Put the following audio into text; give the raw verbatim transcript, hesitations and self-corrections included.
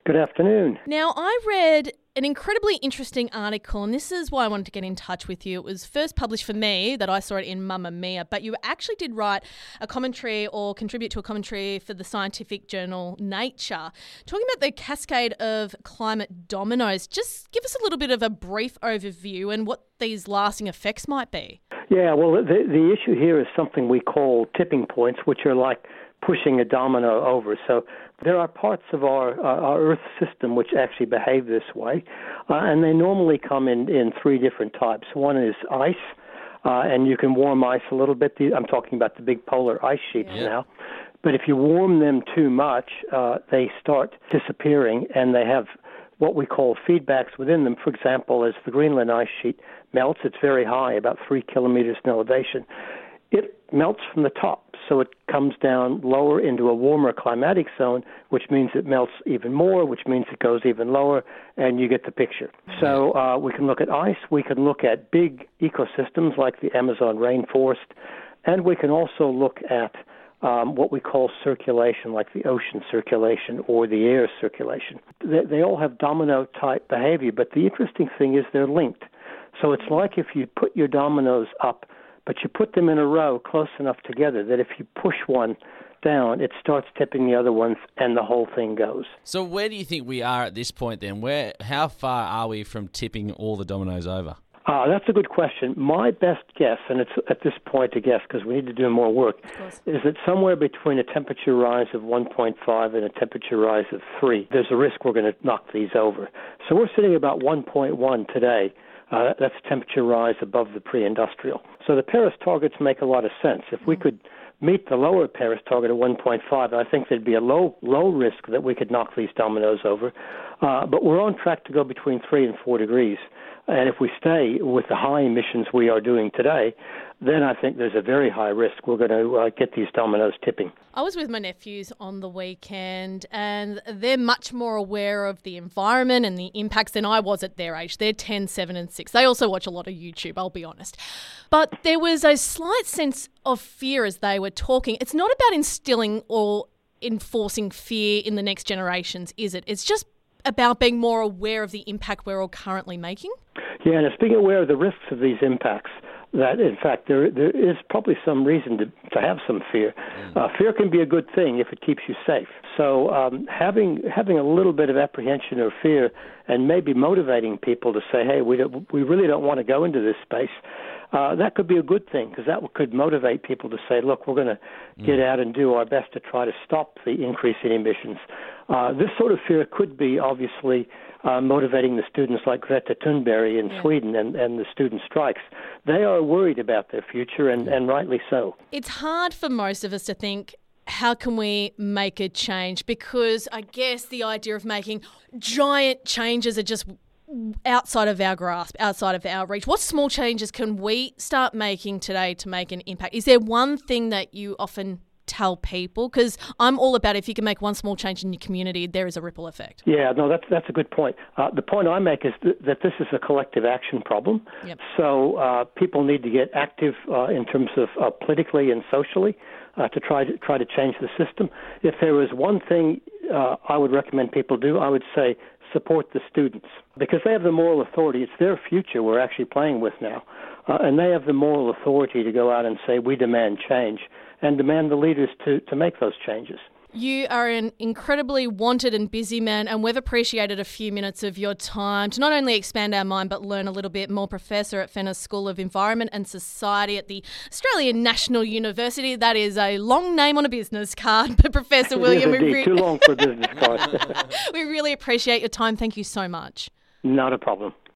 Good afternoon. Now, I read an incredibly interesting article, and this is why I wanted to get in touch with you. It was first published for me, that I saw it in Mamma Mia, but you actually did write a commentary or contribute to a commentary for the scientific journal Nature, talking about the cascade of climate dominoes. Just give us a little bit of a brief overview and what these lasting effects might be. Yeah, well, the, the issue here is something we call tipping points, which are like pushing a domino over. So there are parts of our, uh, our Earth system which actually behave this way, uh, and they normally come in, in three different types. One is ice, uh, and you can warm ice a little bit. I'm talking about the big polar ice sheets yeah. now. But if you warm them too much, uh, they start disappearing, and they have what we call feedbacks within them. For example, as the Greenland ice sheet melts, it's very high, about three kilometers in elevation. It melts from the top, so it comes down lower into a warmer climatic zone, which means it melts even more, which means it goes even lower, and you get the picture. So uh, we can look at ice, we can look at big ecosystems like the Amazon rainforest, and we can also look at um, what we call circulation, like the ocean circulation or the air circulation. They, they all have domino-type behavior, but the interesting thing is they're linked. So it's like if you put your dominoes up, but you put them in a row close enough together that if you push one down, it starts tipping the other ones, and the whole thing goes. So where do you think we are at this point then? Where, how far are we from tipping all the dominoes over? Uh, that's a good question. My best guess, and it's at this point a guess because we need to do more work, is that somewhere between a temperature rise of one point five and a temperature rise of three, there's a risk we're going to knock these over. So we're sitting about one point one today. Uh, that's a temperature rise above the pre-industrial. So the Paris targets make a lot of sense. If we could meet the lower Paris target of one point five, I think there'd be a low low risk that we could knock these dominoes over. Uh, but we're on track to go between three and four degrees. And if we stay with the high emissions we are doing today, then I think there's a very high risk we're going to uh, get these dominoes tipping. I was with my nephews on the weekend, and they're much more aware of the environment and the impacts than I was at their age. They're ten, seven and six. They also watch a lot of YouTube, I'll be honest. But there was a slight sense of fear as they were talking. It's not about instilling or enforcing fear in the next generations, is it? It's just about being more aware of the impact we're all currently making? Yeah, and it's being aware of the risks of these impacts. That, in fact, there there is probably some reason to, to have some fear. Uh, fear can be a good thing if it keeps you safe. So um, having having a little bit of apprehension or fear and maybe motivating people to say, hey, we don't, we really don't want to go into this space, uh, that could be a good thing because that could motivate people to say, look, we're going to mm. get out and do our best to try to stop the increase in emissions. Uh, this sort of fear could be, obviously, Uh, motivating the students like Greta Thunberg in yeah. Sweden and, and the student strikes. They are worried about their future, and, and rightly so. It's hard for most of us to think, how can we make a change? Because I guess the idea of making giant changes are just outside of our grasp, outside of our reach. What small changes can we start making today to make an impact? Is there one thing that you often tell people? Because I'm all about if you can make one small change in your community, there is a ripple effect. Yeah, no, that's that's a good point. Uh, the point I make is th- that this is a collective action problem. Yep. So uh, people need to get active uh, in terms of uh, politically and socially uh, to try to try to change the system. If there was one thing uh, I would recommend people do, I would say support the students because they have the moral authority. It's their future we're actually playing with now, uh, and they have the moral authority to go out and say we demand change and demand the leaders to, to make those changes. You are an incredibly wanted and busy man, and we've appreciated a few minutes of your time to not only expand our mind but learn a little bit more. Professor at Fenner School of Environment and Society at the Australian National University. That is a long name on a business card, but Professor William... It is indeed, re- too long for a business card. we really appreciate your time. Thank you so much. Not a problem.